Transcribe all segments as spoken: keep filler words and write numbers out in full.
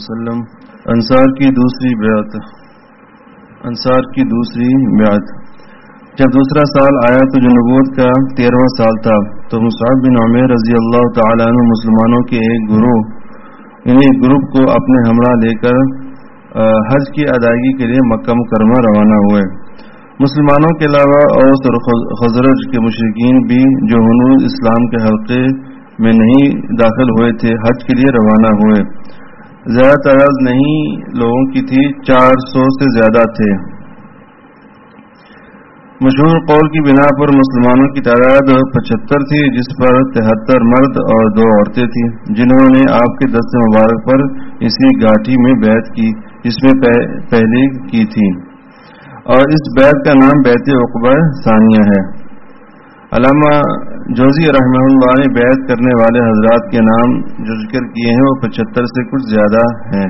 وسلم انصار کی دوسری بیعت انصار کی دوسری بیعت جب دوسرا سال آیا تو جو نبوت کا تیرہواں سال تھا تو مصعب بن عمیر رضی اللہ تعالیٰ عنہ مسلمانوں کے ایک گروہ یعنی گروپ کو اپنے ہمراہ لے کر حج کی ادائیگی کے لیے مکہ مکرمہ روانہ ہوئے. مسلمانوں کے علاوہ اوس اور خزرج کے مشرکین بھی جو ہنوز اسلام کے حلقے میں نہیں داخل ہوئے تھے حج کے لیے روانہ ہوئے. زیادہ تعداد نہیں لوگوں کی تھی، چار سو سے زیادہ تھے. مشہور قول کی بنا پر مسلمانوں کی تعداد پچہتر تھی، جس پر تہتر مرد اور دو عورتیں تھیں جنہوں نے آپ کے دست مبارک پر اسی گھاٹی میں بیعت کی جس میں پہلے کی تھی، اور اس بیعت کا نام بیعت عقبہ ثانیہ ہے. علامہ جوزی رحمہ اللہ نے بیعت کرنے والے حضرات کے نام جو ذکر کیے ہیں وہ پچہتر سے کچھ زیادہ ہیں.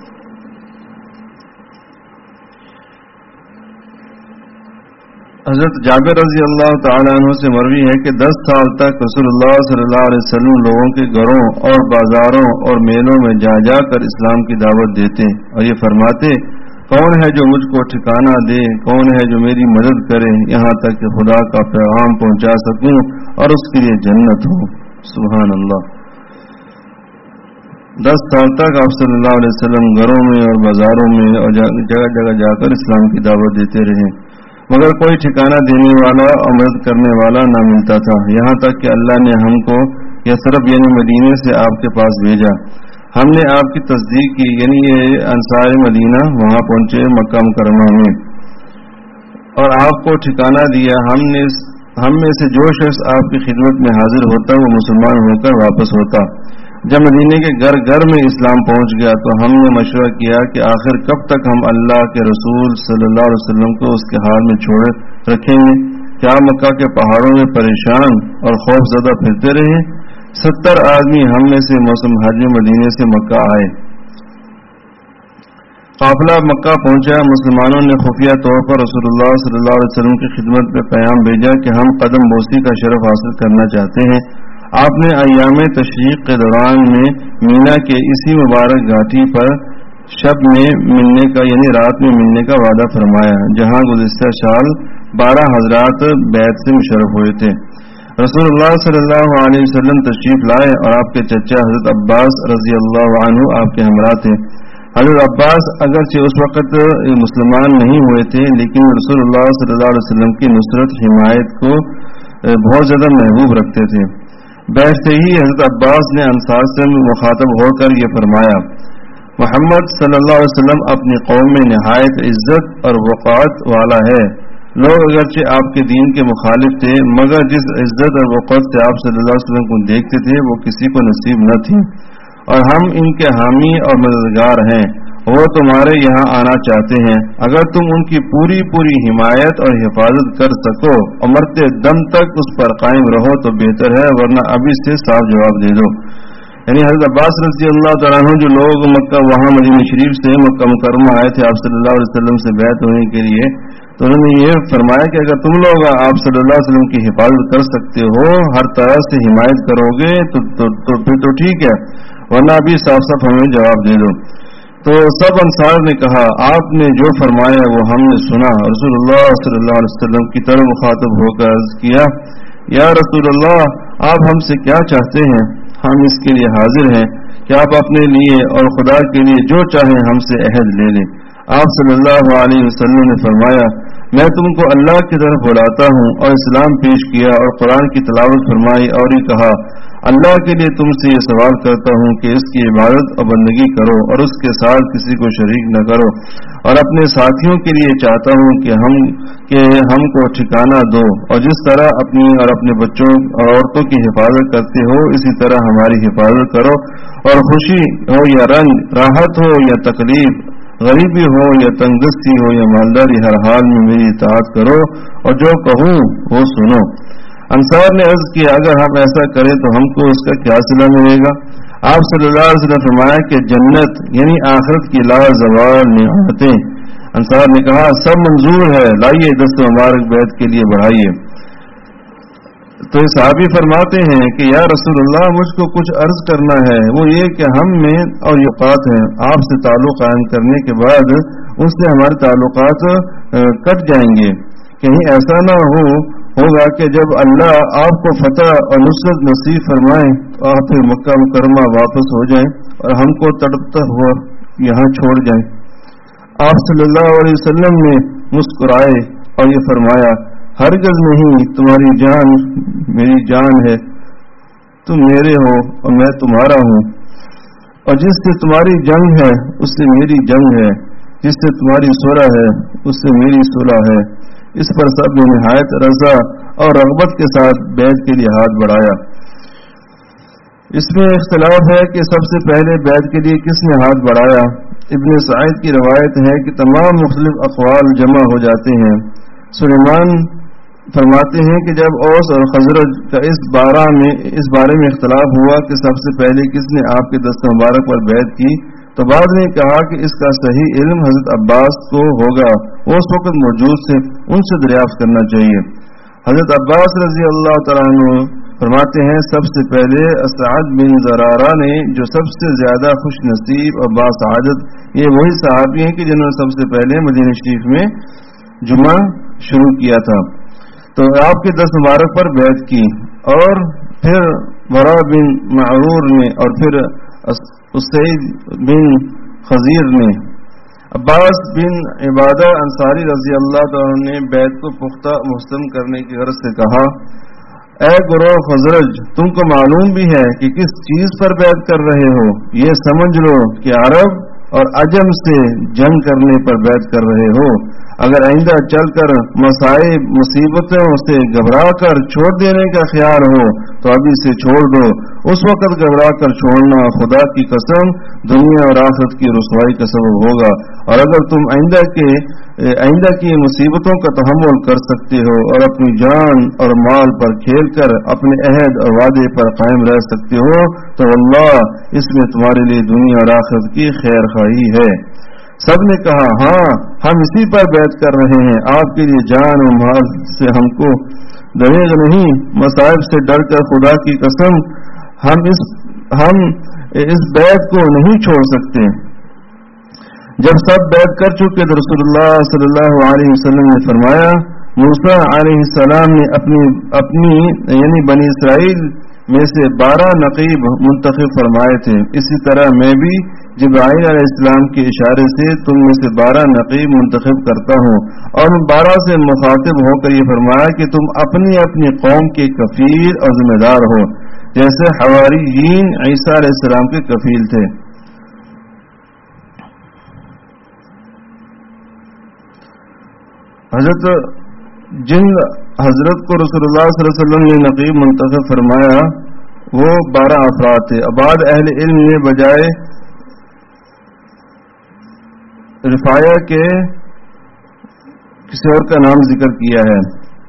حضرت جابر رضی اللہ تعالیٰ عنہ سے مروی ہے کہ دس سال تک رسول اللہ صلی اللہ علیہ وسلم لوگوں کے گھروں اور بازاروں اور میلوں میں جا جا کر اسلام کی دعوت دیتے اور یہ فرماتے، کون ہے جو مجھ کو ٹھکانہ دے، کون ہے جو میری مدد کرے یہاں تک کہ خدا کا پیغام پہنچا سکوں اور اس کے لیے جنت ہو. سبحان اللہ. دس سال تک آپ صلی اللہ علیہ وسلم گھروں میں اور بازاروں میں اور جگہ جگہ جا کر اسلام کی دعوت دیتے رہے، مگر کوئی ٹھکانہ دینے والا اور مدد کرنے والا نہ ملتا تھا، یہاں تک کہ اللہ نے ہم کو یثرب یعنی مدینے سے آپ کے پاس بھیجا. ہم نے آپ کی تصدیق کی، یعنی یہ انصار مدینہ وہاں پہنچے مکہ مکرمہ میں اور آپ کو ٹھکانہ دیا. ہم نے ہم میں سے جو شخص آپ کی خدمت میں حاضر ہوتا وہ مسلمان ہو کر واپس ہوتا. جب مدینے کے گھر گھر میں اسلام پہنچ گیا تو ہم نے مشورہ کیا کہ آخر کب تک ہم اللہ کے رسول صلی اللہ علیہ وسلم کو اس کے حال میں چھوڑے رکھیں گے؟ کیا مکہ کے پہاڑوں میں پریشان اور خوف زدہ پھرتے رہے؟ ستر آدمی ہم میں سے موسم حج مدینے سے مکہ آئے. قافلہ مکہ پہنچا. مسلمانوں نے خفیہ طور پر رسول اللہ صلی اللہ علیہ وسلم کی خدمت میں پیغام بھیجا کہ ہم قدم بوسی کا شرف حاصل کرنا چاہتے ہیں. آپ نے ایام تشریق کے دوران میں مینا کے اسی مبارک گھاٹی پر شب میں ملنے کا یعنی رات میں ملنے کا وعدہ فرمایا، جہاں گزشتہ سال بارہ حضرات بیعت سے مشرف ہوئے تھے. رسول اللہ صلی اللہ علیہ وسلم تشریف لائے اور آپ کے چچا حضرت عباس رضی اللہ عنہ آپ کے ہمراہ تھے. حضرت عباس اگرچہ اس وقت مسلمان نہیں ہوئے تھے لیکن رسول اللہ صلی اللہ علیہ وسلم کی نصرت حمایت کو بہت زیادہ محبوب رکھتے تھے. بیٹھتے ہی حضرت عباس نے انصار سے مخاطب ہو کر یہ فرمایا، محمد صلی اللہ علیہ وسلم اپنی قوم میں نہایت عزت اور وقار والا ہے. لوگ اگرچہ آپ کے دین کے مخالف تھے مگر جس عزت اور وقار سے آپ صلی اللہ علیہ وسلم کو دیکھتے تھے وہ کسی کو نصیب نہ تھی، اور ہم ان کے حامی اور مددگار ہیں. وہ تمہارے یہاں آنا چاہتے ہیں. اگر تم ان کی پوری پوری حمایت اور حفاظت کر سکو اور مرتے دم تک اس پر قائم رہو تو بہتر ہے، ورنہ ابھی سے صاف جواب دے دو. یعنی حضرت عباس رضی اللہ تعالیٰ عنہ جو لوگ مکہ وہاں مدینہ شریف سے مکہ مکرمہ آئے تھے آپ صلی اللہ علیہ وسلم سے بیعت ہونے کے لیے، تو انہوں نے یہ فرمایا کہ اگر تم لوگ آپ صلی اللہ علیہ وسلم کی حفاظت کر سکتے ہو، ہر طرح سے حمایت کرو گے تو, تو, تو پھر تو ٹھیک ہے، ورنہ ابھی صاف صاف ہمیں جواب دے دو. تو سب انصار نے کہا، آپ نے جو فرمایا وہ ہم نے سنا. رسول اللہ صلی اللہ علیہ وسلم کی طرف مخاطب ہو کر عرض کیا، یا رسول اللہ آپ ہم سے کیا چاہتے ہیں؟ ہم اس کے لیے حاضر ہیں کہ آپ اپنے لیے اور خدا کے لیے جو چاہیں ہم سے عہد لے لیں. آپ صلی اللہ علیہ وسلم نے فرمایا، میں تم کو اللہ کی طرف بلاتا ہوں، اور اسلام پیش کیا اور قرآن کی تلاوت فرمائی اور یہ کہا، اللہ کے لیے تم سے یہ سوال کرتا ہوں کہ اس کی عبادت اور بندگی کرو اور اس کے ساتھ کسی کو شریک نہ کرو، اور اپنے ساتھیوں کے لیے چاہتا ہوں کہ ہم کہ ہم کو ٹھکانہ دو، اور جس طرح اپنی اور اپنے بچوں اور عورتوں کی حفاظت کرتے ہو اسی طرح ہماری حفاظت کرو، اور خوشی ہو یا رنج، راحت ہو یا تکلیف، غریبی ہو یا تنگدستی ہو یا مالداری، ہر حال میں میری اطاعت کرو اور جو کہوں وہ سنو. انصار نے عرض کیا، اگر ہم ایسا کریں تو ہم کو اس کا کیا صلہ ملے گا؟ آپ صلی اللہ علیہ وسلم نے فرمایا کہ جنت یعنی آخرت کی لا زوال نعمتیں. انصار نے کہا، سب منظور ہے، لائیے دست مبارک بیعت کے لیے بڑھائیے. تو صحابی فرماتے ہیں کہ یا رسول اللہ مجھ کو کچھ عرض کرنا ہے، وہ یہ کہ ہم میں اور اوقات ہیں آپ سے تعلق قائم کرنے کے بعد اس سے ہمارے تعلقات کٹ جائیں گے، کہیں ایسا نہ ہو ہوگا کہ جب اللہ آپ کو فتح اور نصرت نصیب فرمائیں تو آپ پھر مکہ مکرمہ واپس ہو جائیں اور ہم کو تڑپتا ہوا یہاں چھوڑ جائیں۔ آپ صلی اللہ علیہ وسلم نے مسکرائے اور یہ فرمایا ہرگز نہیں، تمہاری جان میری جان ہے، تم میرے ہو اور میں تمہارا ہوں، اور جس سے تمہاری جنگ ہے اس سے میری جنگ ہے، جس سے تمہاری صلح ہے اس سے میری صلح ہے۔ اس پر سب نے نہایت رضا اور رغبت کے ساتھ بیعت کے لیے ہاتھ بڑھایا۔ اس میں اختلاف ہے کہ سب سے پہلے بیعت کے لیے کس نے ہاتھ بڑھایا۔ ابن سعید کی روایت ہے کہ تمام مختلف اقوال جمع ہو جاتے ہیں۔ سلیمان فرماتے ہیں کہ جب اوس اور خزرج کا اس بارہ میں اس بارے میں اختلاف ہوا کہ سب سے پہلے کس نے آپ کے دست مبارک پر بیعت کی، تو بعد نے کہا کہ اس کا صحیح علم حضرت عباس کو ہوگا، وہ اس وقت موجود تھے، ان سے دریافت کرنا چاہیے۔ حضرت عباس رضی اللہ تعالیٰ عنہ فرماتے ہیں سب سے پہلے اسعد بن زرارہ نے، جو سب سے زیادہ خوش نصیب اور باسعادت، یہ وہی صحابی ہیں کہ جنہوں نے سب سے پہلے مدینہ شریف میں جمعہ شروع کیا تھا، تو آپ کے دست مبارک پر بیعت کی، اور پھر برا بن معرور نے، اور پھر اسید بن خزیر نے۔ عباس بن عبادہ انصاری رضی اللہ تعالیٰ نے بیعت کو پختہ محسن کرنے کی غرض سے کہا اے گروہ خزرج، تم کو معلوم بھی ہے کہ کس چیز پر بیعت کر رہے ہو، یہ سمجھ لو کہ عرب اور عجم سے جنگ کرنے پر بیعت کر رہے ہو۔ اگر آئندہ چل کر مصائب مصیبتوں سے گھبرا کر چھوڑ دینے کا خیال ہو تو ابھی سے چھوڑ دو، اس وقت گھبرا کر چھوڑنا خدا کی قسم دنیا اور آخرت کی رسوائی کا سبب ہوگا، اور اگر تم آئندہ کے آئندہ کی مصیبتوں کا تحمل کر سکتے ہو اور اپنی جان اور مال پر کھیل کر اپنے عہد اور وعدے پر قائم رہ سکتے ہو تو اللہ اس میں تمہارے لیے دنیا اور آخرت کی خیر خواہی ہے۔ سب نے کہا ہاں ہم اسی پر بیعت کر رہے ہیں، آپ کے لیے جان و مال سے ہم کو دریغ نہیں، مصائب سے ڈر کر خدا کی قسم ہم اس ہم اس بیعت کو نہیں چھوڑ سکتے۔ جب سب بیعت کر چکے تو رسول اللہ صلی اللہ علیہ وسلم نے فرمایا موسیٰ علیہ السلام نے اپنی اپنی یعنی بنی اسرائیل میں سے بارہ نقیب منتخب فرمائے تھے، اسی طرح میں بھی جبرائیل علیہ السلام کے اشارے سے تم میں سے بارہ نقیب منتخب کرتا ہوں، اور ان بارہ سے مخاطب ہو کر یہ فرمایا کہ تم اپنی اپنی قوم کے کفیل اور ذمہ دار ہو، جیسے حواریین عیسیٰ علیہ السلام کے کفیل تھے۔ حضرت جن حضرت کو رسول اللہ صلی اللہ علیہ وسلم نے نقیب منتخب فرمایا وہ بارہ افراد تھے۔ بعد اہل علم نے بجائے رفایا کے کسی اور کا نام ذکر کیا ہے۔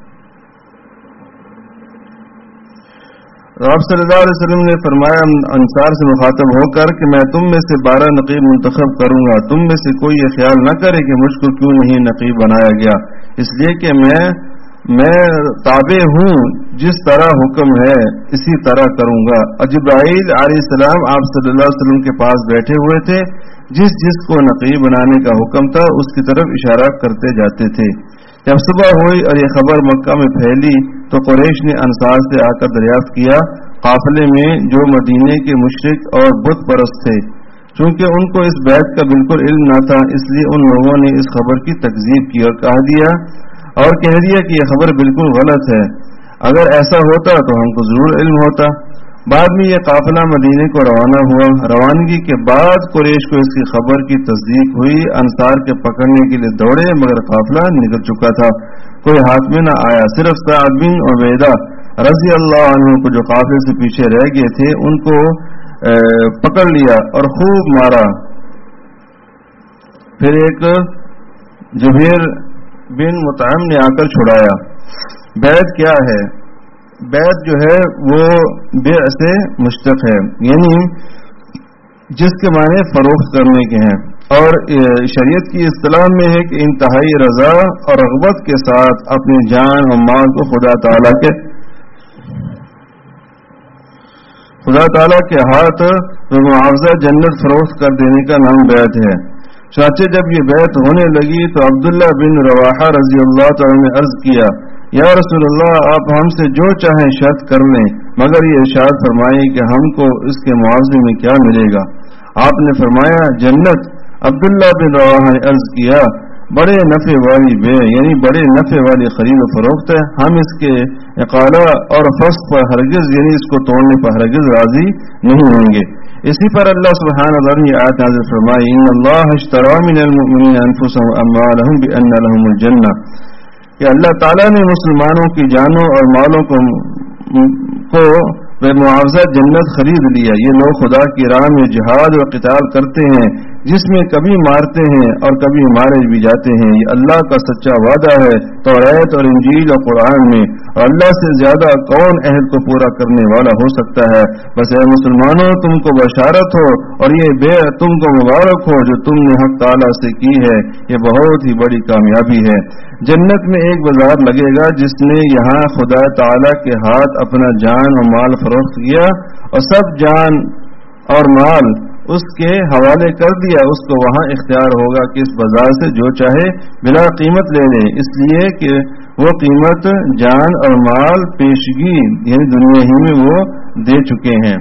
آپ صلی اللہ علیہ وسلم نے فرمایا انصار سے مخاطب ہو کر کہ میں تم میں سے بارہ نقیب منتخب کروں گا، تم میں سے کوئی یہ خیال نہ کرے کہ مجھ کو کیوں نہیں نقیب بنایا گیا، اس لیے کہ میں میں تابع ہوں، جس طرح حکم ہے اسی طرح کروں گا۔ جبرائیل علیہ السلام آپ صلی اللہ علیہ وسلم کے پاس بیٹھے ہوئے تھے، جس جس کو نقیب بنانے کا حکم تھا اس کی طرف اشارہ کرتے جاتے تھے۔ جب صبح ہوئی اور یہ خبر مکہ میں پھیلی تو قریش نے انصار سے آ کر دریافت کیا قافلے میں جو مدینے کے مشرک اور بت پرست تھے، چونکہ ان کو اس بیعت کا بالکل علم نہ تھا، اس لیے ان لوگوں نے اس خبر کی تکذیب کی اور کہہ دیا اور کہہ دیا کہ یہ خبر بالکل غلط ہے، اگر ایسا ہوتا تو ہم کو ضرور علم ہوتا۔ بعد میں یہ قافلہ مدینے کو روانہ ہوا، روانگی کے بعد قریش کو اس کی خبر کی تصدیق ہوئی، انصار کے پکڑنے کے لیے دوڑے مگر قافلہ نکل چکا تھا، کوئی ہاتھ میں نہ آیا، صرف سعد بن عبیدہ رضی اللہ عنہ کو جو قافلے سے پیچھے رہ گئے تھے ان کو پکڑ لیا اور خوب مارا۔ پھر ایک جبیر بن مطعم نے آ کر چھڑایا۔ بیعت کیا ہے؟ بیعت جو ہے وہ بیع سے مشتق ہے، یعنی جس کے معنی فروخت کرنے کے ہیں، اور شریعت کی اصطلاح میں ہے کہ انتہائی رضا اور رغبت کے ساتھ اپنی جان اور مال کو خدا تعالی کے خدا تعالیٰ کے ہاتھ معاوضہ جنت فروخت کر دینے کا نام بیعت ہے۔ چنانچہ جب یہ بیعت ہونے لگی تو عبداللہ بن رواحہ رضی اللہ تعالیٰ نے عرض کیا، یا رسول اللہ، آپ ہم سے جو چاہیں شرط کر لیں، مگر یہ ارشاد فرمائیں کہ ہم کو اس کے معاوضے میں کیا ملے گا؟ آپ نے فرمایا جنت۔ عبداللہ بن رواحہ نے عرض کیا، بڑے نفع والی بے یعنی بڑے نفع والی خرید و فروخت ہے، ہم اس کے اقالہ اور فسق پر ہرگز یعنی اس کو توڑنے پر ہرگز راضی نہیں ہوں گے۔ اسی پر اللہ سبحانہ وتعالی نے آیت نازل فرمائی، ان اللہ اشتری من المؤمنین انفسهم واموالهم بان لهم الجنہ، کہ اللہ تعالیٰ نے مسلمانوں کی جانوں اور مالوں کو کو معاوضہ جنت خرید لیا۔ یہ لوگ خدا کی راہ میں جہاد و قتال کرتے ہیں، جس میں کبھی مارتے ہیں اور کبھی مارے بھی جاتے ہیں۔ یہ اللہ کا سچا وعدہ ہے توریت اور انجیل اور قرآن میں، اور اللہ سے زیادہ کون عہد کو پورا کرنے والا ہو سکتا ہے؟ بس اے مسلمانوں، تم کو بشارت ہو اور یہ بے تم کو مبارک ہو جو تم نے حق تعالیٰ سے کی ہے، یہ بہت ہی بڑی کامیابی ہے۔ جنت میں ایک بازار لگے گا جس نے یہاں خدا تعالیٰ کے ہاتھ اپنا جان اور مال فروخت کیا اور سب جان اور مال اس کے حوالے کر دیا، اس کو وہاں اختیار ہوگا کہ اس بازار سے جو چاہے بلا قیمت لے لے، اس لیے کہ وہ قیمت جان اور مال پیشگی یعنی دنیا ہی میں وہ دے چکے ہیں۔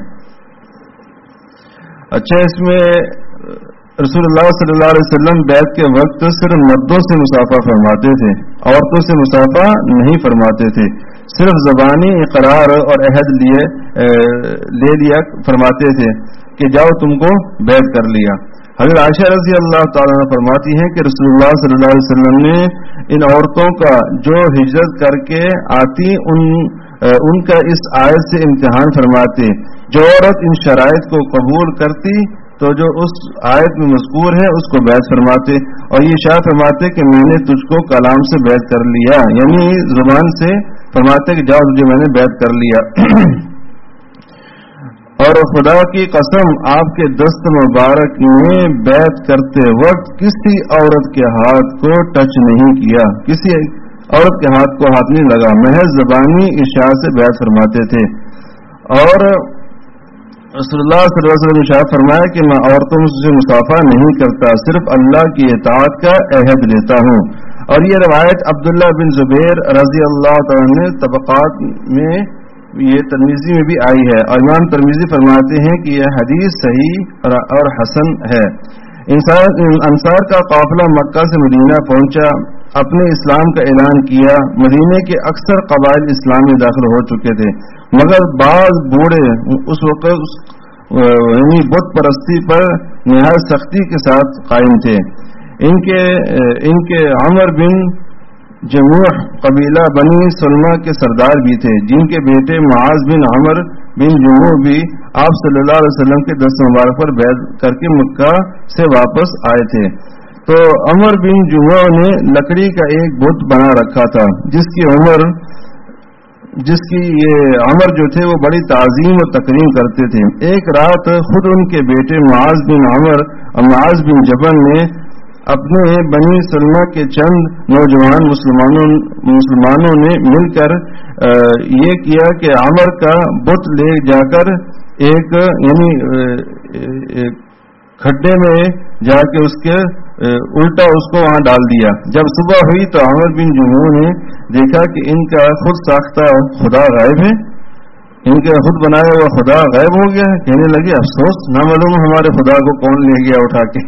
اچھا، اس میں رسول اللہ صلی اللہ علیہ وسلم بیعت کے وقت صرف مردوں سے مصافحہ فرماتے تھے، عورتوں سے مصافحہ نہیں فرماتے تھے، صرف زبانی اقرار اور عہد لیے لے لیا فرماتے تھے کہ جاؤ تم کو بیعت کر لیا۔ حضرت عائشہ رضی اللہ تعالیٰ عنہ فرماتی ہیں کہ رسول اللہ صلی اللہ علیہ وسلم نے ان عورتوں کا جو ہجرت کر کے آتی ان ان کا اس آیت سے امتحان فرماتے، جو عورت ان شرائط کو قبول کرتی تو جو اس آیت میں مذکور ہے اس کو بیعت فرماتے، اور یہ شاہ فرماتے کہ میں نے تجھ کو کلام سے بیعت کر لیا، یعنی زبان سے فرماتے کہ جاؤ تجھے میں نے بیعت کر لیا۔ اور خدا کی قسم آپ کے دست مبارک نے بیعت کرتے وقت کسی عورت کے ہاتھ کو ٹچ نہیں کیا، کسی عورت کے ہاتھ کو ہاتھ نہیں لگا، محض زبانی ارشاد سے بیعت فرماتے تھے۔ اور رسول اللہ صلی اللہ علیہ وسلم نے ارشاد فرمایا کہ میں عورتوں سے مصافحہ نہیں کرتا، صرف اللہ کی اطاعت کا عہد لیتا ہوں۔ اور یہ روایت عبداللہ بن زبیر رضی اللہ تعالیٰ نے طبقات میں یہ ترمذی میں بھی آئی ہے، اور امام ترمذی فرماتے ہیں کہ یہ حدیث صحیح اور حسن ہے۔ انصار کا قافلہ مکہ سے مدینہ پہنچا، اپنے اسلام کا اعلان کیا۔ مدینے کے اکثر قبائل اسلام میں داخل ہو چکے تھے، مگر بعض بوڑھے اس وقت یعنی بت پرستی پر نہایت سختی کے ساتھ قائم تھے۔ ان کے ان کے عمر بن جموح قبیلہ بنی سلمہ کے سردار بھی تھے، جن کے بیٹے معاذ بن عمر بن جموح بھی آپ صلی اللہ علیہ وسلم کے دست مبارک پر بیعت کر کے مکہ سے واپس آئے تھے۔ تو عمر بن جموح نے لکڑی کا ایک بت بنا رکھا تھا جس کی عمر جس کی یہ عمر جو تھے وہ بڑی تعظیم و تکریم کرتے تھے۔ ایک رات خود ان کے بیٹے معاذ بن عمر اور معاذ بن جبل نے اپنے بنی سلمہ کے چند نوجوان مسلمانوں مسلمانوں نے مل کر یہ کیا کہ عمر کا بت لے جا کر ایک یعنی کھڈے میں جا کے اس کے الٹا اس کو وہاں ڈال دیا۔ جب صبح ہوئی تو عمر بن جموح نے دیکھا کہ ان کا خود ساختہ خدا غائب ہے، ان کا خود بنایا ہوا خدا غائب ہو گیا ہے۔ کہنے لگے افسوس، نہ معلوم ہمارے خدا کو کون لے گیا اٹھا کے،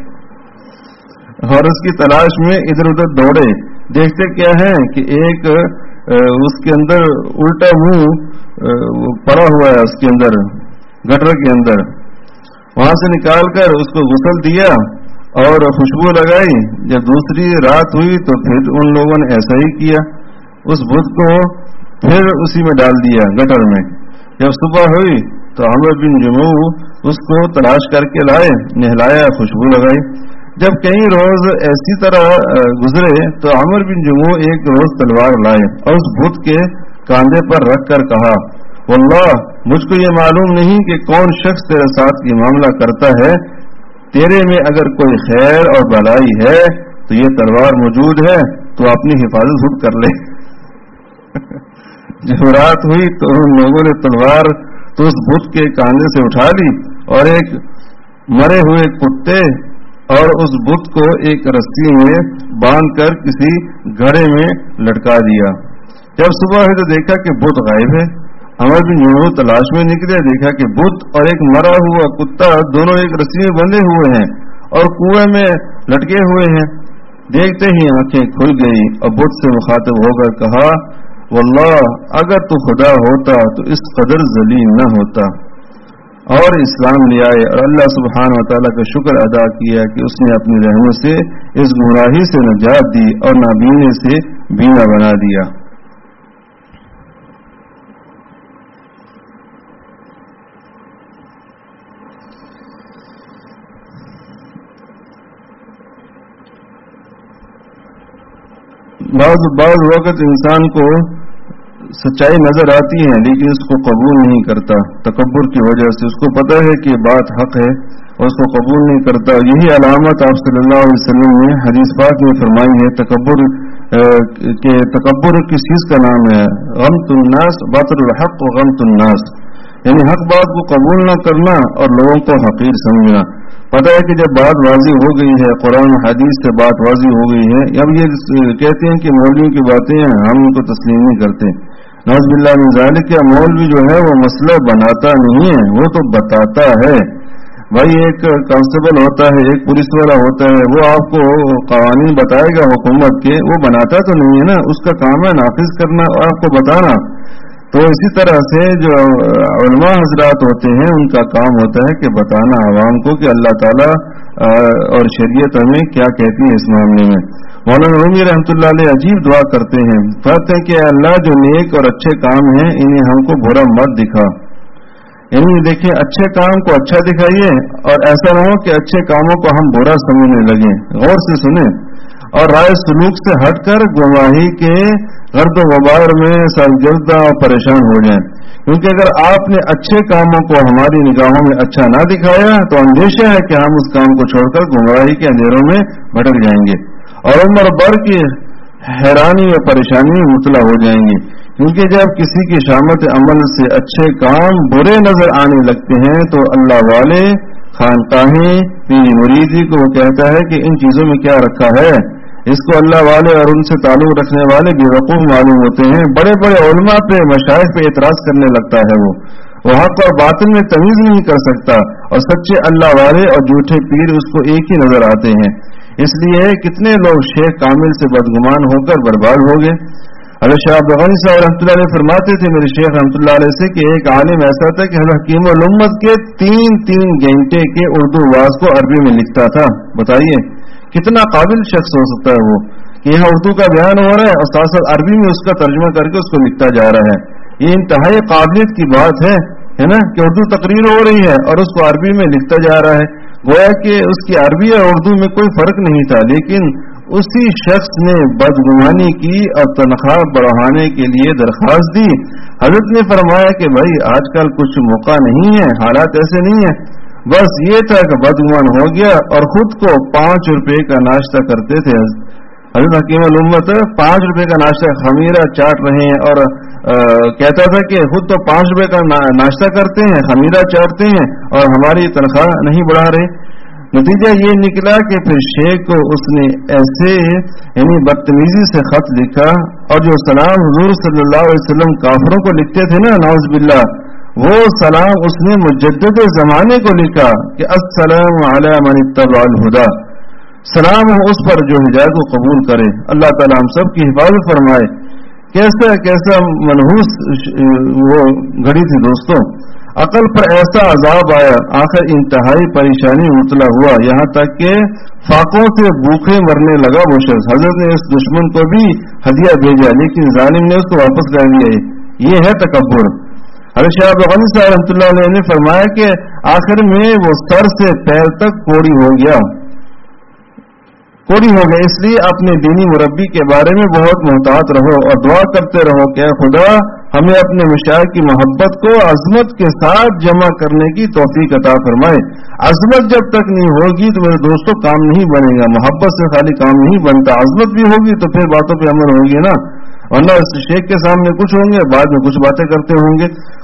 اور اس کی تلاش میں ادھر ادھر دوڑے۔ دیکھتے کیا ہے کہ ایک اس کے اندر الٹا منہ پڑا ہوا ہے، اس کے اندر گٹر کے اندر، وہاں سے نکال کر اس کو غسل دیا اور خوشبو لگائی۔ جب دوسری رات ہوئی تو پھر ان لوگوں نے ایسا ہی کیا، اس بت کو پھر اسی میں ڈال دیا گٹر میں۔ جب صبح ہوئی تو عمر بن جموح اس کو تلاش کر کے لائے، نہلایا، خوشبو لگائی۔ جب کئی روز ایسی طرح گزرے تو عمر بن جموح ایک روز تلوار لائے اور اس بت کے کاندھے پر رکھ کر کہا، واللہ مجھ کو یہ معلوم نہیں کہ کون شخص تیرے ساتھ یہ معاملہ کرتا ہے، تیرے میں اگر کوئی خیر اور بھلائی ہے تو یہ تلوار موجود ہے تو اپنی حفاظت خود کر لے۔ جب رات ہوئی تو ان لوگوں نے تلوار تو اس بت کے کاندھے سے اٹھا لی اور ایک مرے ہوئے کتے اور اس بت کو ایک رسی میں باندھ کر کسی گھڑے میں لٹکا دیا۔ جب صبح ہوئی تو دیکھا کہ بت غائب ہے۔ عمر بن یونس تلاش میں نکلے، دیکھا کہ بت اور ایک مرا ہوا کتا دونوں ایک رسی میں بندھے ہوئے ہیں اور کنویں میں لٹکے ہوئے ہیں۔ دیکھتے ہی آنکھیں کھل گئی اور بت سے مخاطب ہو کر کہا، واللہ اگر تو خدا ہوتا تو اس قدر ذلیل نہ ہوتا، اور اسلام لے آئے اور اللہ سبحانہ و تعالیٰ کا شکر ادا کیا کہ اس نے اپنی رحمت سے اس گمراہی سے نجات دی اور نابینے سے بینا بنا دیا۔ بعض بعض وقت انسان کو سچائی نظر آتی ہے لیکن اس کو قبول نہیں کرتا تکبر کی وجہ سے۔ اس کو پتہ ہے کہ بات حق ہے اور اس کو قبول نہیں کرتا۔ یہی علامت آپ صلی اللہ علیہ وسلم نے حدیث پاک میں فرمائی ہے۔ تکبر کہ تکبر کس چیز کا نام ہے؟ غمط الناس باطل الحق و غمط الناس، یعنی حق بات کو قبول نہ کرنا اور لوگوں کو حقیر سمجھنا۔ پتہ ہے کہ جب بات واضح ہو گئی ہے، قرآن حدیث سے بات واضح ہو گئی ہے، اب یہ کہتے ہیں کہ مولویوں کی باتیں ہیں ہم ان کو تسلیم نہیں کرتے۔ نعوذ باللہ من ذالک، کیا مولوی جو ہے وہ مسئلہ بناتا نہیں ہے، وہ تو بتاتا ہے۔ بھائی ایک کانسٹیبل ہوتا ہے، ایک پولیس والا ہوتا ہے، وہ آپ کو قوانین بتائے گا حکومت کے، وہ بناتا تو نہیں ہے نا، اس کا کام ہے نافذ کرنا اور آپ کو بتانا۔ تو اسی طرح سے جو علماء حضرات ہوتے ہیں ان کا کام ہوتا ہے کہ بتانا عوام کو کہ اللہ تعالیٰ اور شریعت ہمیں کیا کہتی ہے اس معاملے میں۔ مولانا رومی رحمۃ اللہ علیہ عجیب دعا کرتے ہیں، کہتے ہیں کہ اللہ جو نیک اور اچھے کام ہیں انہیں ہم کو برا مت دکھا، یعنی دیکھیں اچھے کام کو اچھا دکھائیے اور ایسا نہ ہو کہ اچھے کاموں کو ہم برا سمجھنے لگیں۔ غور سے سنیں اور رائے سلوک سے ہٹ کر گمراہی کے غرد و غبار میں سرگردہ اور پریشان ہو جائیں، کیونکہ اگر آپ نے اچھے کاموں کو ہماری نگاہوں میں اچھا نہ دکھایا تو اندیشہ ہے کہ ہم اس کام کو چھوڑ کر گمراہی کے اندھیروں میں بھٹک جائیں گے اور عمر بھر کی حیرانی اور پریشانی میں مبتلا ہو جائیں گے۔ کیونکہ جب کسی کی شامت عمل سے اچھے کام برے نظر آنے لگتے ہیں تو اللہ والے خانقاہیں پیری مریدی کو وہ کہتا ہے کہ ان چیزوں میں کیا رکھا ہے۔ اس کو اللہ والے اور ان سے تعلق رکھنے والے بے وقوف معلوم ہوتے ہیں۔ بڑے بڑے علماء پہ مشائخ پہ اعتراض کرنے لگتا ہے، وہ وہ حق اور باطل میں تمیز نہیں کر سکتا، اور سچے اللہ والے اور جھوٹے پیر اس کو ایک ہی نظر آتے ہیں۔ اس لیے کتنے لوگ شیخ کامل سے بدگمان ہو کر برباد ہو گئے۔ حضرت شاہ عبد الغنی صاحب رحمۃ اللہ علیہ فرماتے تھے میرے شیخ رحمۃ اللہ علیہ سے کہ ایک عالم ایسا تھا کہ حضرت حکیم الامت کے تین تین گھنٹے کے اردو واز کو عربی میں لکھتا تھا۔ بتائیے کتنا قابل شخص ہو سکتا ہے وہ کہ یہاں اردو کا بیان ہو رہا ہے اور ساتھ ساتھ عربی میں اس کا ترجمہ کر کے اس کو لکھتا جا رہا ہے۔ یہ انتہائی قابلیت کی بات ہے ہے نا کہ اردو تقریر ہو رہی ہے اور اس کو عربی میں لکھتا جا رہا ہے، گویا کہ اس کی عربی اور اردو میں کوئی فرق نہیں تھا، لیکن اسی شخص نے بدگمانی کی اور تنخواہ بڑھانے کے لیے درخواست دی۔ حضرت نے فرمایا کہ بھائی آج کل کچھ موقع نہیں ہے، حالات ایسے نہیں ہیں، بس یہ تھا کہ بدگمان ہو گیا اور خود کو پانچ روپے کا ناشتہ کرتے تھے۔ حضرت حکیم الامت پانچ روپے کا ناشتہ خمیرہ چاٹ رہے ہیں اور کہتا تھا کہ خود تو پانچ روپے کا ناشتہ کرتے ہیں، خمیرہ چاٹتے ہیں اور ہماری تنخواہ نہیں بڑھا رہے۔ نتیجہ یہ نکلا کہ پھر شیخ کو اس نے ایسے یعنی بدتمیزی سے خط لکھا، اور جو سلام حضور صلی اللہ علیہ وسلم کافروں کو لکھتے تھے نا نعوذ باللہ، وہ سلام اس نے مجدد زمانے کو لکھا کہ السلام علی من اتبع الہدی، سلام ہو اس پر جو ہدایت کو قبول کرے۔ اللہ تعالیٰ ہم سب کی حفاظت فرمائے۔ کیسا کیسا منحوس وہ گھڑی تھی دوستوں، عقل پر ایسا عذاب آیا، آخر انتہائی پریشانی مبتلا ہوا، یہاں تک کہ فاقوں سے بھوکے مرنے لگا وہ شخص۔ حضرت نے اس دشمن کو بھی ہدیہ بھیجا لیکن ظالم نے اس کو واپس کر دیا۔ یہ ہے تکبر۔ حضرت شاہ عبد الغنی صاحب رحمۃ اللہ علیہ نے فرمایا کہ آخر میں وہ سر سے پیر تک کوڑی ہو گیا کوڑی ہو گئے اس لیے اپنے دینی مربی کے بارے میں بہت محتاط رہو اور دعا کرتے رہو کہ اے خدا ہمیں اپنے مشاعر کی محبت کو عظمت کے ساتھ جمع کرنے کی توفیق عطا فرمائے۔ عظمت جب تک نہیں ہوگی تو میرے دوستوں کام نہیں بنے گا، محبت سے خالی کام نہیں بنتا، عظمت بھی ہوگی تو پھر باتوں پہ عمل ہوگی نا، ورنہ شیخ کے سامنے کچھ ہوں گے بعد میں کچھ باتیں کرتے ہوں گے۔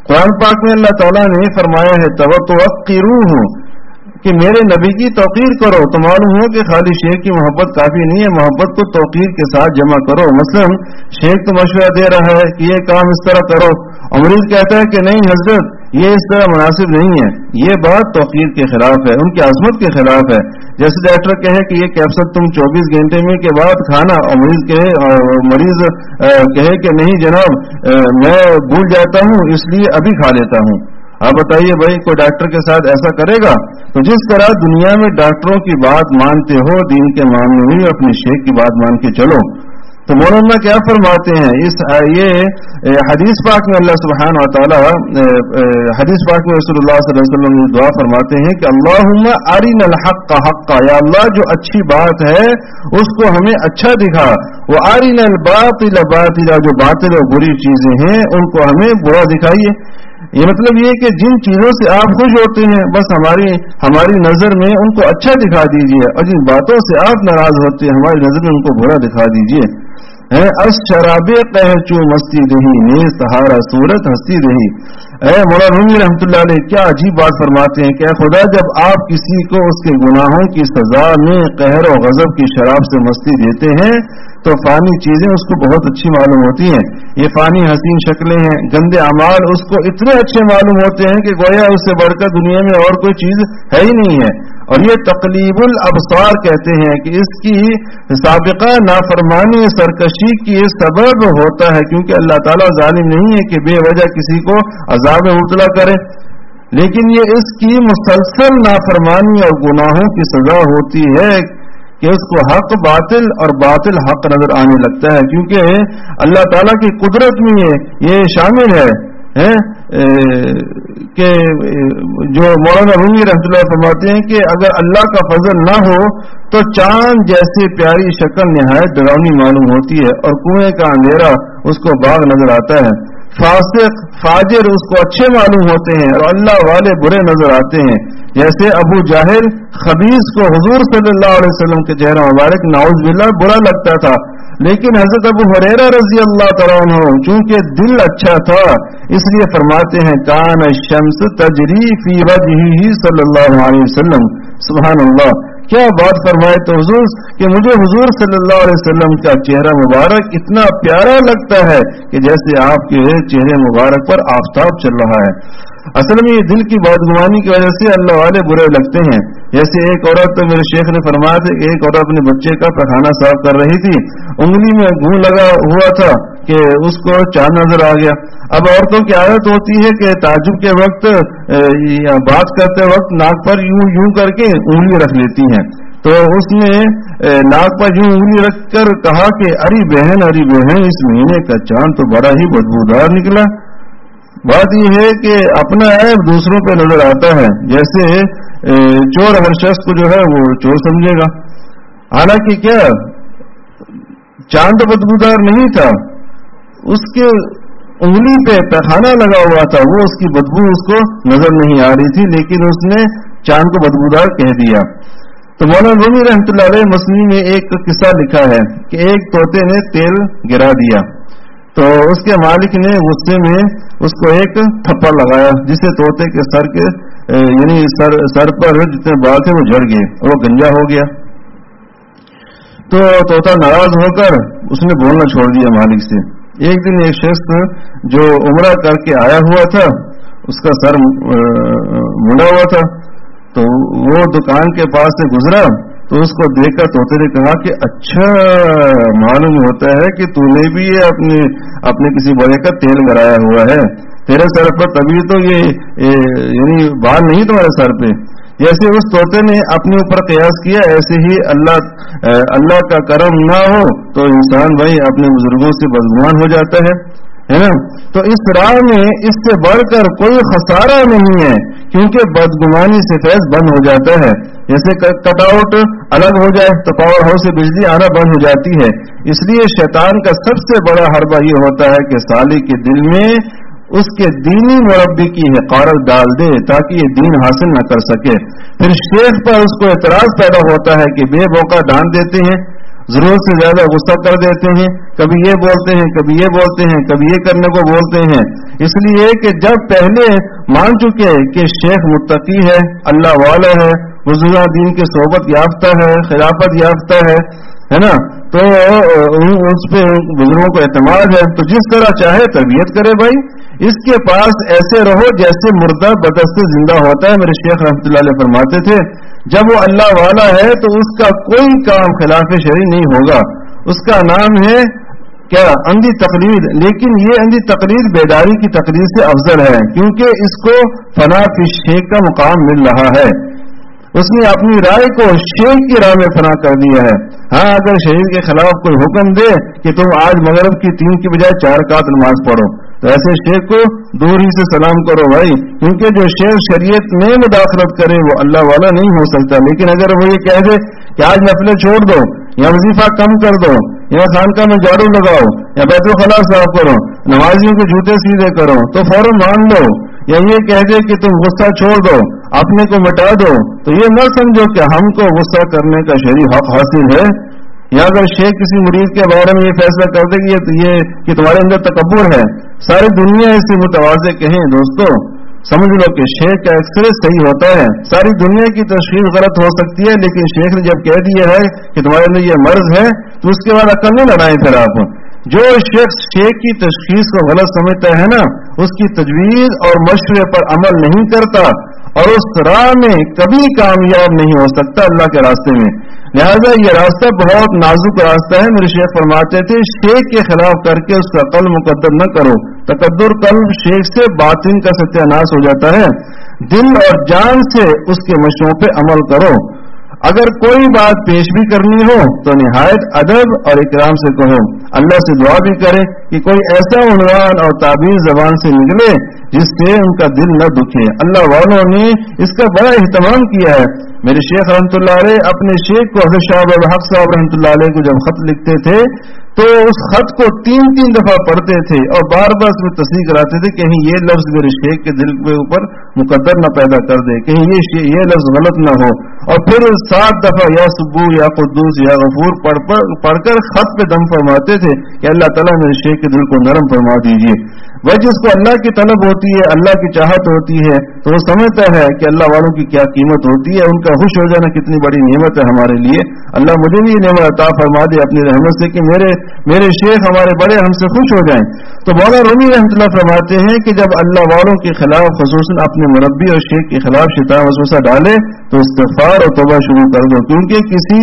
قرآن پاک میں اللہ تعالیٰ نے فرمایا ہے توقروہ کہ میرے نبی کی توقیر کرو. تو معلوم ہو کہ خالی شیخ کی محبت کافی نہیں ہے, محبت کو توقیر کے ساتھ جمع کرو. مثلا شیخ تو مشورہ دے رہا ہے کہ یہ کام اس طرح کرو, اور مریض کہتا ہے کہ نہیں حضرت یہ اس طرح مناسب نہیں ہے, یہ بات توقیر کے خلاف ہے, ان کی عظمت کے خلاف ہے. جیسے ڈاکٹر کہے کہ یہ کیپسول تم چوبیس گھنٹے میں کے بعد کھانا, اور مریض کہے اور مریض کہے کہ نہیں جناب میں بھول جاتا ہوں اس لیے ابھی کھا لیتا ہوں. آپ بتائیے بھائی کوئی ڈاکٹر کے ساتھ ایسا کرے گا؟ تو جس طرح دنیا میں ڈاکٹروں کی بات مانتے ہو, دین کے معاملے میں اپنی شیخ کی بات مان کے چلو. تو مولانا کیا فرماتے ہیں اس یہ حدیث پاک میں اللہ سبحانہ و تعالی حدیث پاک میں رسول اللہ صلی اللہ علیہ وسلم دعا فرماتے ہیں کہ اللہم ارنا الحق حقا, یا اللہ جو اچھی بات ہے اس کو ہمیں اچھا دکھا, وہ ارنا الباطل باطلا, جو باطل اور بری چیزیں ہیں ان کو ہمیں برا دکھائیے. یہ مطلب یہ کہ جن چیزوں سے آپ خوش ہوتے ہیں بس ہماری ہماری نظر میں ان کو اچھا دکھا دیجیے, اور جن باتوں سے آپ ناراض ہوتے ہیں ہماری نظر میں ان کو برا دکھا دیجیے. اس شراب قہ چو مستی رہی نیز سہارا صورت ہستی رہی. اے مولانا رومی رحمۃ اللہ علیہ کیا عجیب بات فرماتے ہیں کہ خدا جب آپ کسی کو اس کے گناہوں کی سزا میں قہر و غضب کی شراب سے مستی دیتے ہیں تو فانی چیزیں اس کو بہت اچھی معلوم ہوتی ہیں. یہ فانی حسین شکلیں ہیں, گندے اعمال اس کو اتنے اچھے معلوم ہوتے ہیں کہ گویا اس سے بڑھ کر دنیا میں اور کوئی چیز ہے ہی نہیں ہے. اور یہ تقلیب الابصار کہتے ہیں کہ اس کی سابقہ نافرمانی سرکشی کی سبب ہوتا ہے, کیونکہ اللہ تعالیٰ ظالم نہیں ہے کہ بے وجہ کسی کو عذاب میں مبتلا کرے, لیکن یہ اس کی مسلسل نافرمانی اور گناہوں کی سزا ہوتی ہے کہ اس کو حق باطل اور باطل حق نظر آنے لگتا ہے, کیونکہ اللہ تعالیٰ کی قدرت میں یہ شامل ہے کہ جو مولانا رومی رحمۃ اللہ فرماتے ہیں کہ اگر اللہ کا فضل نہ ہو تو چاند جیسی پیاری شکل نہایت ڈراؤنی معلوم ہوتی ہے, اور کنویں کا اندھیرا اس کو باغ نظر آتا ہے. فاسق فاجر اس کو اچھے معلوم ہوتے ہیں اور اللہ والے برے نظر آتے ہیں. جیسے ابو جاہل خبیث کو حضور صلی اللہ علیہ وسلم کے چہرہ مبارک نعوذ باللہ برا لگتا تھا, لیکن حضرت ابو ہریرہ رضی اللہ تعالیٰ عنہ چونکہ دل اچھا تھا اس لیے فرماتے ہیں کان الشمس تجری فی وجہہ صلی اللہ علیہ وسلم. سبحان اللہ, کیا بات فرمائے تو حضور کہ مجھے حضور صلی اللہ علیہ وسلم کا چہرہ مبارک اتنا پیارا لگتا ہے کہ جیسے آپ کے چہرے مبارک پر آفتاب چل رہا ہے. اصل میں یہ دل کی بدگمانی کی وجہ سے اللہ والے برے لگتے ہیں. جیسے ایک عورت تو میرے شیخ نے فرمایا تھا کہ ایک عورت اپنے بچے کا پیخانہ صاف کر رہی تھی, انگلی میں گھو لگا ہوا تھا کہ اس کو چاند نظر آ گیا. اب عورتوں کی عادت ہوتی ہے کہ تعجب کے وقت یا بات کرتے وقت ناک پر یوں یوں کر کے انگلی رکھ لیتی ہیں. تو اس نے ناک پر یوں انگلی رکھ کر کہا کہ اری بہن اری بہن اس مہینے کا چاند تو بڑا ہی بدبودار نکلا. بات یہ ہے کہ اپنا عیب دوسروں پہ نظر آتا ہے, جیسے چور ہر شخص کو جو ہے وہ چور سمجھے گا, حالانکہ کیا چاند بدبودار نہیں تھا, اس کے انگلی پہ پیخانہ لگا ہوا تھا, وہ اس کی بدبو اس کو نظر نہیں آ رہی تھی, لیکن اس نے چاند کو بدبودار کہہ دیا. تو مولانا رومی رحمۃ اللہ علیہ مسنی میں ایک قصہ لکھا ہے کہ ایک طوطے نے تیل گرا دیا, تو اس کے مالک نے غصے میں اس کو ایک تھپڑ لگایا, جس سے طوطے کے سر کے یعنی سر سر پر جتنے بال تھے وہ جھڑ گئے, وہ گنجا ہو گیا. تو طوطا ناراض ہو کر اس نے بولنا چھوڑ دیا مالک سے. ایک دن ایک شخص جو عمرہ کر کے آیا ہوا تھا, اس کا سر منڈا ہوا تھا, تو وہ دکان کے پاس سے گزرا تو اس کو دیکھ کر طوطے نے کہا کہ اچھا معلوم ہوتا ہے کہ تو نے بھی یہ اپنے اپنے کسی بڑے کا تیل گرایا ہوا ہے, تیرے سر پر تبھی تو یہ یعنی بال نہیں تمہارے سر پہ. جیسے اس طوطے نے اپنے اوپر قیاس کیا, ایسے ہی اللہ اللہ کا کرم نہ ہو تو انسان بھائی اپنے بزرگوں سے بدگمان ہو جاتا ہے, ہے نا. تو اس راہ میں اس سے بڑھ کر کوئی خسارہ نہیں ہے, کیونکہ بدگمانی سے فیض بند ہو جاتا ہے. جیسے کٹ آؤٹ الگ ہو جائے تو پاور ہاؤس سے بجلی آنا بند ہو جاتی ہے. اس لیے شیطان کا سب سے بڑا حربہ یہ ہوتا ہے کہ سالی کے دل میں اس کے دینی مربی کی حقارت ڈال دے تاکہ یہ دین حاصل نہ کر سکے. پھر شیخ پر اس کو اعتراض پیدا ہوتا ہے کہ بے موقع ڈانٹ دیتے ہیں, ضرورت سے زیادہ غصہ کر دیتے ہیں، کبھی یہ بولتے ہیں کبھی یہ بولتے ہیں کبھی یہ کرنے کو بولتے ہیں. اس لیے کہ جب پہلے مان چکے کہ شیخ متقی ہے، اللہ والا ہے، حضور دین کے صحبت یافتہ ہے، خلافت یافتہ ہے ہے نا، تو اس پہ بزرگوں کو اعتماد ہے، تو جس طرح چاہے تربیت کرے بھائی. اس کے پاس ایسے رہو جیسے مردہ بدست زندہ ہوتا ہے. میرے شیخ رحمۃ اللہ علیہ فرماتے تھے جب وہ اللہ والا ہے تو اس کا کوئی کام خلاف شرعی نہیں ہوگا. اس کا نام ہے کیا؟ اندھی تقلید. لیکن یہ اندھی تقلید بیداری کی تقلید سے افضل ہے، کیونکہ اس کو فنا فی شیخ کا مقام مل رہا ہے. اس نے اپنی رائے کو شیخ کی راہ میں فنا کر دیا ہے. ہاں اگر شریعت کے خلاف کوئی حکم دے کہ تم آج مغرب کی تین کی بجائے چار رکعت نماز پڑھو، تو ایسے شیخ کو دور ہی سے سلام کرو بھائی، کیونکہ جو شیخ شریعت میں مداخلت کرے وہ اللہ والا نہیں ہو سکتا. لیکن اگر وہ یہ کہہ دے کہ آج نفلیں چھوڑ دو یا وظیفہ کم کر دو یا خانقاہ میں جھاڑو لگاؤ یا بیت الخلاء صاف کرو، نمازیوں کے جوتے سیدھے کرو، تو فوراً مان لو. یا یہ کہہ دے کہ تم غصہ چھوڑ دو، اپنے کو مٹا دو، تو یہ نہ سمجھو کہ ہم کو غصہ کرنے کا شرعی حق حاصل ہے. یا اگر شیخ کسی مریض کے بارے میں یہ فیصلہ کر دے کہ یہ کہ تمہارے اندر تکبر ہے، ساری دنیا اس سے متواضع کہیں، دوستو سمجھ لو کہ شیخ کا ایکسپریس صحیح ہوتا ہے. ساری دنیا کی تشخیص غلط ہو سکتی ہے، لیکن شیخ نے جب کہہ دیا ہے کہ تمہارے اندر یہ مرض ہے تو اس کے بعد عقل نہیں لڑائیں. پھر آپ جو شخص شیخ کی تشخیص کو غلط سمجھتا ہے نا، اس کی تجویز اور مشورے پر عمل نہیں کرتا اور اس راہ میں کبھی کامیاب نہیں ہو سکتا اللہ کے راستے میں. لہذا یہ راستہ بہت نازک راستہ ہے. میرے شیخ فرماتے تھے شیخ کے خلاف کر کے اس کا قلب مقدر نہ کرو. تقدر قلب شیخ سے باطن کا ستیہ ناش ہو جاتا ہے. دل اور جان سے اس کے مشوروں پہ عمل کرو. اگر کوئی بات پیش بھی کرنی ہو تو نہایت ادب اور اکرام سے کہو. اللہ سے دعا بھی کرے کہ کوئی ایسا عنوان اور تعبیر زبان سے نکلے جس سے ان کا دل نہ دکھے. اللہ والوں نے اس کا بڑا اہتمام کیا ہے. میرے شیخ رحمۃ اللہ علیہ اپنے شیخ کو حضرت شاہ الحق صاحب رحمۃ اللہ علیہ کو جب خط لکھتے تھے تو اس خط کو تین تین دفعہ پڑھتے تھے اور بار بار اس میں تصحیح کراتے تھے کہیں یہ لفظ میرے شیخ کے دل کے اوپر مقدر نہ پیدا کر دے، کہیں یہ یہ لفظ غلط نہ ہو. اور پھر سات دفعہ یا سبو یا قدوس یا غفور پڑھ پڑھ کر خط پہ دم فرماتے تھے کہ اللہ تعالیٰ میرے شیخ کے دل کو نرم فرما دیجیے. وہ جس کو اللہ کی طلب ہوتی ہے، اللہ کی چاہت ہوتی ہے، تو وہ سمجھتا ہے کہ اللہ والوں کی کیا قیمت ہوتی ہے. ان کا خوش ہو جانا کتنی بڑی نعمت ہے ہمارے لیے. اللہ مجھے بھی یہ نعمت عطا فرما دے اپنی رحمت سے کہ میرے میرے شیخ ہمارے بڑے ہم سے خوش ہو جائیں. تو مولانا رومی رحمۃ اللہ فرماتے ہیں کہ جب اللہ والوں کے خلاف خصوصاً اپنے مربی اور شیخ کے خلاف شیطان وسوسہ ڈالے تو استغفار اور توبہ شروع کر دو، کیونکہ کسی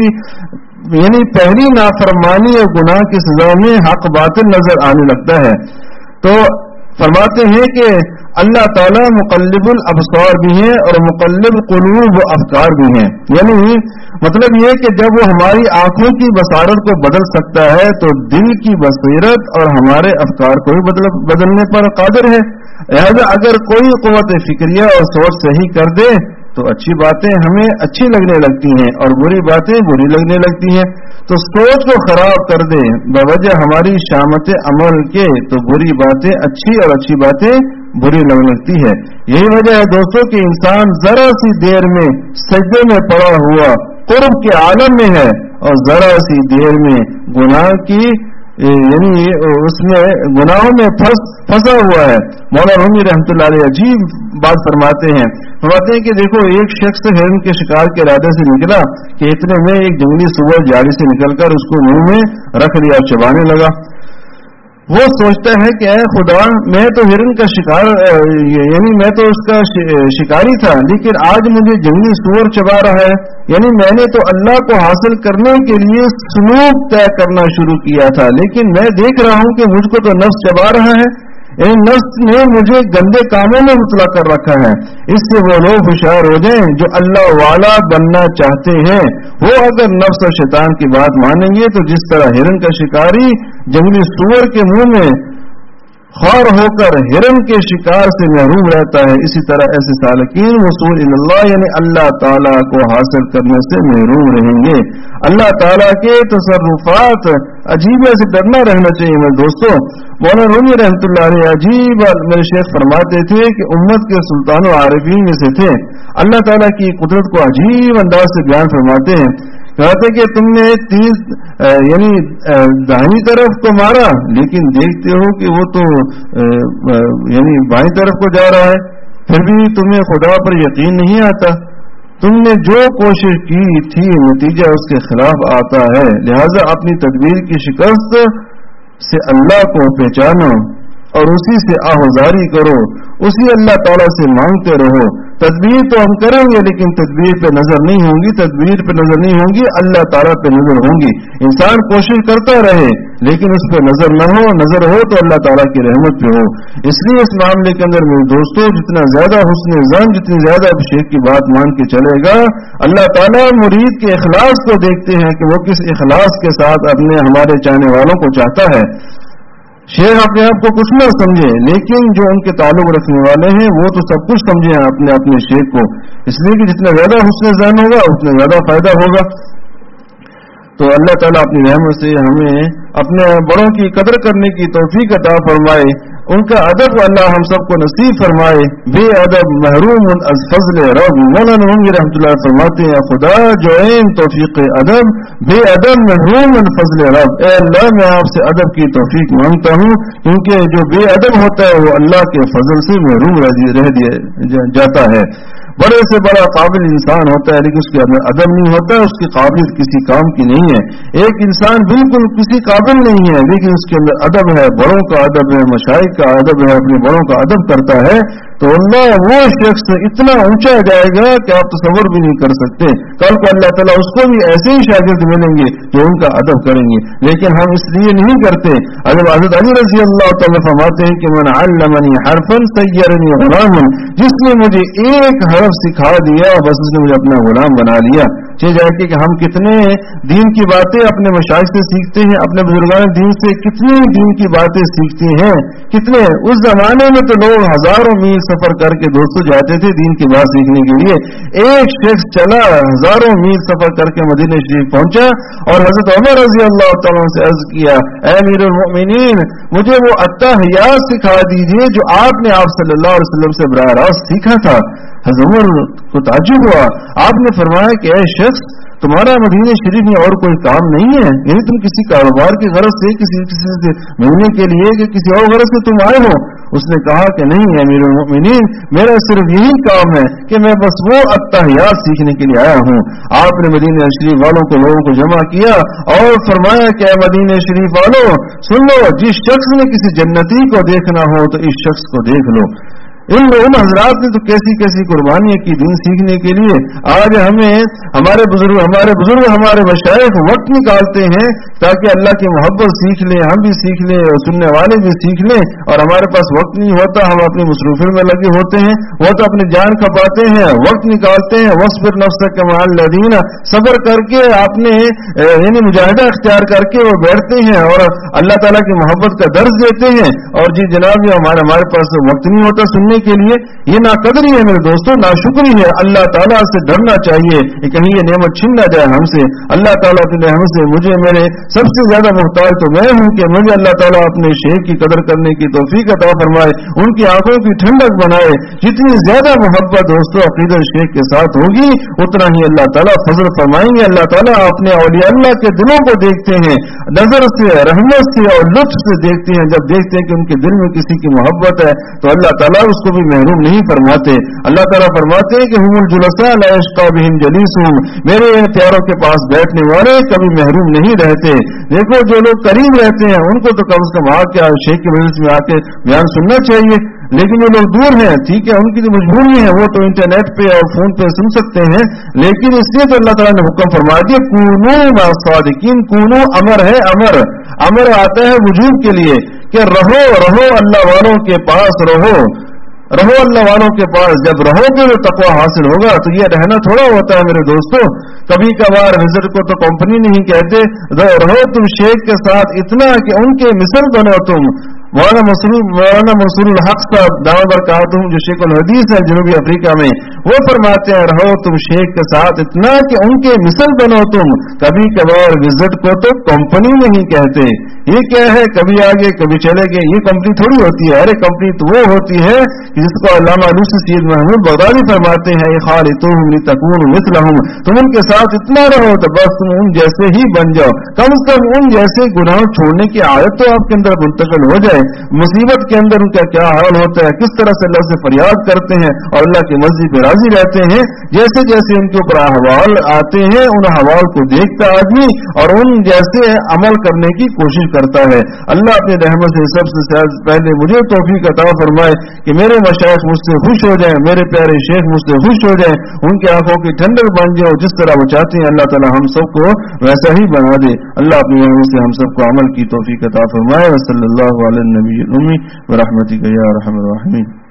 یعنی پہلی نافرمانی اور گناہ کی سزا میں حق باطل نظر آنے لگتا ہے. تو فرماتے ہیں کہ اللہ تعالیٰ مقلب الابصار بھی ہیں اور مقلب قلوب و افکار بھی ہیں. یعنی مطلب یہ کہ جب وہ ہماری آنکھوں کی بصارت کو بدل سکتا ہے تو دل کی بصیرت اور ہمارے افکار کو بھی بدل بدلنے پر قادر ہے. لہذا اگر کوئی قوت فکریہ اور سوچ صحیح کر دے تو اچھی باتیں ہمیں اچھی لگنے لگتی ہیں اور بری باتیں بری لگنے لگتی ہیں. تو سوچ کو خراب کر دے بوجہ ہماری شامت عمل کے تو بری باتیں اچھی اور اچھی باتیں بری لگنے لگتی ہے. یہی وجہ ہے دوستوں کہ انسان ذرا سی دیر میں سجدے میں پڑا ہوا قرب کے عالم میں ہے اور ذرا سی دیر میں گناہ کی یعنی اس میں گناہوں میں پھنس پھنسا ہوا ہے. مولانا رومی رحمۃ اللہ علیہ عجیب بات فرماتے ہیں فرماتے ہیں کہ دیکھو ایک شخص ہرن کے شکار کے ارادے سے نکلا کہ اتنے میں ایک جنگلی سور جالی سے نکل کر اس کو منہ میں رکھ لیا اور چبانے لگا. وہ سوچتا ہے کہ اے خدا میں تو ہرن کا شکار یعنی میں تو اس کا شکاری تھا، لیکن آج مجھے جنگلی سور چبا رہا ہے. یعنی میں نے تو اللہ کو حاصل کرنے کے لیے سلوک طے کرنا شروع کیا تھا، لیکن میں دیکھ رہا ہوں کہ مجھ کو تو نفس چبا رہا ہے. یعنی نفس نے مجھے گندے کاموں میں مطلع کر رکھا ہے. اس سے وہ لوگ ہوشیار ہو جائیں جو اللہ والا بننا چاہتے ہیں. وہ اگر نفس اور شیطان کی بات مانیں گے تو جس طرح ہرن کا شکاری جنگلی سور کے منہ میں خوار ہو کر ہرن کے شکار سے محروم رہتا ہے، اسی طرح ایسے سالکین وصول اللہ یعنی اللہ تعالیٰ کو حاصل کرنے سے محروم رہیں گے. اللہ تعالیٰ کے تصرفات عجیب سے ڈرنا رہنا چاہیے. میرے دوستوں مولانا رومی رحمۃ اللہ علیہ عجیب میرے شیخ فرماتے تھے کہ امت کے سلطان و عارفین میں سے تھے. اللہ تعالیٰ کی قدرت کو عجیب انداز سے بیان فرماتے ہیں کہتے کہ تم نے تیز یعنی دائیں طرف کو مارا لیکن دیکھتے ہو کہ وہ تو یعنی بائیں طرف کو جا رہا ہے، پھر بھی تمہیں خدا پر یقین نہیں آتا۔ تم نے جو کوشش کی تھی نتیجہ اس کے خلاف آتا ہے، لہذا اپنی تدبیر کی شکست سے اللہ کو پہچانو اور اسی سے آہوزاری کرو، اسی اللہ تعالیٰ سے مانگتے رہو۔ تدبیر تو ہم کریں گے لیکن تدبیر پہ نظر نہیں ہوں گی، تدبیر پہ نظر نہیں ہوں گی، اللہ تعالیٰ پہ نظر ہوں گی۔ انسان کوشش کرتا رہے لیکن اس پہ نظر نہ ہو، نظر ہو تو اللہ تعالیٰ کی رحمت پہ ہو۔ اس لیے اس معاملے کے اندر میرے دوستوں جتنا زیادہ حسن ظن، جتنی زیادہ ابھیشیک کی بات مان کے چلے گا، اللہ تعالیٰ مرید کے اخلاص کو دیکھتے ہیں کہ وہ کس اخلاص کے ساتھ اپنے ہمارے چاہنے والوں کو چاہتا ہے۔ شیخ اپنے آپ کو کچھ نہ سمجھے لیکن جو ان کے تعلق رکھنے والے ہیں وہ تو سب کچھ سمجھے ہیں اپنے اپنے شیخ کو، اس لیے کہ جتنا زیادہ حسن ظن ہوگا اتنا زیادہ فائدہ ہوگا۔ تو اللہ تعالیٰ اپنی رحمت سے ہمیں اپنے بڑوں کی قدر کرنے کی توفیق عطا فرمائے، ان کا ادب اللہ ہم سب کو نصیب فرمائے۔ بے ادب محروم از فضل رب، مولانا ہوں رحمۃ اللہ فرماتے ہیں خدا جو عین توفیق ادب، بے ادب محروم من فضل رب۔ اے اللہ میں آپ سے ادب کی توفیق مانگتا ہوں کیونکہ جو بے ادب ہوتا ہے وہ اللہ کے فضل سے محروم رہ دیا جاتا ہے۔ بڑے سے بڑا قابل انسان ہوتا ہے لیکن اس کے اندر ادب نہیں ہوتا، اس کی قابلیت کسی کام کی نہیں ہے۔ ایک انسان بالکل کسی قابل نہیں ہے لیکن اس کے اندر ادب ہے، بڑوں کا ادب ہے، مشائخ کا ادب ہے، اپنے بڑوں کا ادب کرتا ہے تو اللہ وہ شخص اتنا اونچا جائے گا کہ آپ تصور بھی نہیں کر سکتے۔ کل کو اللہ تعالیٰ اس کو بھی ایسے ہی شاگرد ملیں گے جو ان کا ادب کریں گے، لیکن ہم اس لیے نہیں کرتے۔ حضرت علی رضی اللہ تعالیٰ فرماتے ہیں کہ من علمنی حرفا سیرنی غلاما، جس نے مجھے ایک حرف سکھا دیا بس اس نے مجھے اپنا غلام بنا لیا۔ چاہے جائے کہ ہم کتنے دین کی باتیں اپنے مشائخ سے سیکھتے ہیں، اپنے بزرگان دین سے کتنی دین کی باتیں سیکھتے ہیں، کتنے اس زمانے میں تو لوگ ہزاروں میل سفر کر کے دوستوں جاتے تھے دین کی بات سیکھنے کے لیے۔ ایک شخص چلا ہزاروں میل سفر کر کے مدینہ شریف پہنچا اور حضرت عمر رضی اللہ تعالیٰ سے عرض کیا اے امیر المؤمنین مجھے وہ التحیات سکھا دیجیے جو آپ نے آپ صلی اللہ علیہ وسلم سے براہ راست سیکھا تھا۔ حضرت عمر کو تعجب ہوا، آپ نے فرمایا کہ اے شخص تمہارا مدینہ شریف میں اور کوئی کام نہیں ہے، یعنی تم کسی کاروبار کی غرض سے کسی کسی سے ملنے کے لیے کہ کسی اور غرض سے تم آئے ہو؟ اس نے کہا کہ نہیں امیر المؤمنین میرا صرف یہی کام ہے کہ میں بس وہ التحیات سیکھنے کے لیے آیا ہوں۔ آپ نے مدینہ شریف والوں کو لوگوں کو جمع کیا اور فرمایا کہ اے مدینہ شریف والوں سن لو، جس شخص نے کسی جنتی کو دیکھنا ہو تو اس شخص کو دیکھ لو۔ ان ان حضرات نے تو کیسی کیسی قربانیاں کی دین سیکھنے کے لیے۔ آج ہمیں ہمارے بزرگ ہمارے بزرگ ہمارے مشائخ وقت نکالتے ہیں تاکہ اللہ کی محبت سیکھ لیں، ہم بھی سیکھ لیں اور سننے والے بھی سیکھ لیں، اور ہمارے پاس وقت نہیں ہوتا، ہم اپنی مصروفیت میں لگے ہوتے ہیں، وہ تو اپنی جان کھپاتے ہیں، وقت نکالتے ہیں۔ وصبر نفسک مع الذین، صبر کر کے آپ نے یعنی مجاہدہ اختیار کر کے وہ بیٹھتے ہیں اور اللہ تعالیٰ کی محبت کا درس دیتے ہیں، اور جی جناب یہ ہمارے ہمارے پاس وقت نہیں ہوتا سننے کے لیے، یہ ناقدری ہے میرے دوستوں، ناشکری ہے۔ اللہ تعالیٰ سے ڈرنا چاہیے کہ کہیں یہ نعمت چھن نہ جائے ہم سے۔ اللہ تعالیٰ اپنی رحمت سے مجھے میرے سب سے زیادہ محتاج تو میں ہوں کہ مجھے اللہ تعالیٰ اپنے شیخ کی قدر کرنے کی توفیق عطا فرمائے، ان کی آنکھوں کی ٹھنڈک بنائے۔ جتنی زیادہ محبت دوستوں عقیدت شیخ کے ساتھ ہوگی اتنا ہی اللہ تعالیٰ فضل فرمائیں گے۔ اللہ تعالیٰ اپنے اولیاء اللہ کے دلوں کو دیکھتے ہیں، نظر سے رحمت سے اور لطف سے دیکھتے ہیں۔ جب دیکھتے ہیں کہ ان کے دل میں کسی کی محبت ہے تو اللہ تعالیٰ اس کو بھی محروم نہیں فرماتے۔ اللہ تعالیٰ فرماتے ہیں کہ ہم الجلساء لا یشقی بہم جلیسہم، میرے پیاروں کے پاس بیٹھنے والے کبھی محروم نہیں رہتے۔ دیکھو جو لوگ قریب رہتے ہیں ان کو تو کم از کم آ کے شیخ کی مجلس میں آ کے بیان سننا چاہیے، لیکن جو لوگ دور ہیں ٹھیک ہے ان کی جو مجبوری ہے وہ تو انٹرنیٹ پہ اور فون پہ سن سکتے ہیں، لیکن اس لیے تو اللہ تعالیٰ نے حکم فرما دیا کونوا مع الصادقین۔ کونو امر ہے، امر امر آتا ہے وجوب کے لیے کہ رہو رہو اللہ والوں کے پاس رہو رہو اللہ والوں کے پاس۔ جب رہو گے تو تقویٰ حاصل ہوگا۔ تو یہ رہنا تھوڑا ہوتا ہے میرے دوستوں، کبھی کبھار وزٹ کو تو کمپنی نہیں کہتے، رہو تم شیخ کے ساتھ اتنا کہ ان کے مثل بنو تم، مولانا مسرور مولانا مسرور الحق صاحب دعوت برکاتہم جو شیخ الحدیث ہے جنوبی افریقہ میں، وہ فرماتے ہیں رہو تم شیخ کے ساتھ اتنا کہ ان کے مثل بنو تم، کبھی کبھار وزٹ کو تو کمپنی نہیں کہتے، یہ کیا ہے کبھی آگے کبھی چلے گئے، یہ کمپنی تھوڑی ہوتی ہے، ارے کمپنی تو وہ ہوتی ہے جس کو علامہ علوسی سید محمود بغدادی فرماتے ہیں خالطوہم لتکونوا مثلہم، تم ان کے ساتھ اتنا رہو تو بس تم ان جیسے ہی بن جاؤ، کم از کم ان جیسے گناہ چھوڑنے کی عادت تو آپ کے اندر منتقل ہو جائے، مصیبت کے اندر ان کا کیا حال ہوتا ہے، کس طرح سے اللہ سے فریاد کرتے ہیں اور اللہ کی مرضی پہ راضی رہتے ہیں، جیسے جیسے ان کے اوپر احوال آتے ہیں ان احوال کو دیکھتا آدمی اور ان جیسے عمل کرنے کی کوشش کرتا ہے۔ اللہ اپنے رحمت سے سب سے پہلے مجھے توفیق عطا فرمائے کہ میرے مشائخ مجھ سے خوش ہو جائیں، میرے پیارے شیخ مجھ سے خوش ہو جائیں، ان کی آنکھوں کی ٹھنڈک بن جائے، جس طرح وہ چاہتے ہیں اللہ تعالی ہم سب کو ویسا ہی بنا دے۔ اللہ اپنی رحمت سے ہم سب کو عمل کی توفیق عطا فرمائے۔ صلی اللہ علیہ نبی المی برحمتک یا ارحم الراحمین۔